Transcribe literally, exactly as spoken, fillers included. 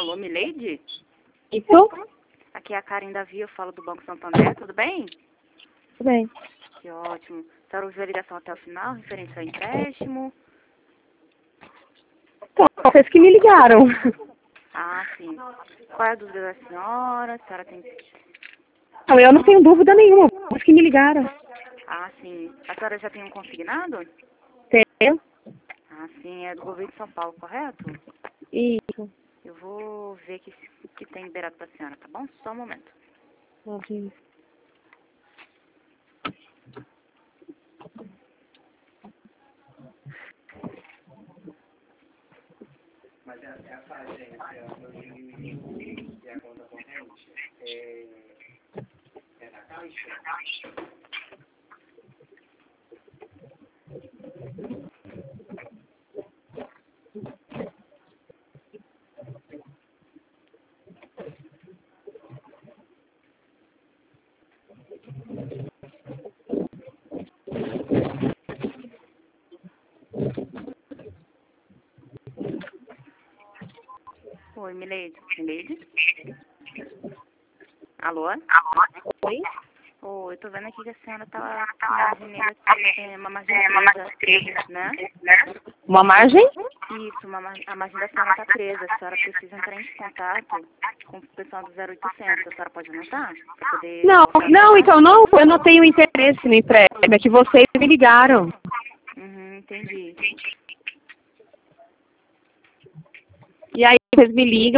Alô, Mileide? Isso? Aqui é a Karen Davi, eu falo do Banco Santander, tudo bem? Tudo bem. Que ótimo. A senhora ouviu a ligação até o final, referente ao empréstimo? Então, vocês que me ligaram. Ah, sim. Qual é a dúvida da senhora? A senhora tem... Não, eu não tenho dúvida nenhuma, vocês que me ligaram. Ah, sim. A senhora já tem um consignado? Tenho. Ah, sim. É do governo de São Paulo, correto? Isso. Eu vou ver que, que tem liberado pra senhora, tá bom? Só um momento. Ok. Mas essa agência dois mil e vinte e a conta corrente é, é da Caixa? Oi, Mileide. Mileide? Alô? Oi? Oi, eu tô vendo aqui que a senhora tá com margem negativa, é uma margem presa, né? Uma margem? Isso, uma, mar- a margem da senhora tá presa. A senhora precisa entrar em contato com o pessoal do zero oitocentos. A senhora pode anotar? Pra poder Não, voltar não, pra então não, eu não tenho interesse no empréstimo, é que vocês me ligaram. Uhum, entendi. E aí vocês me ligam.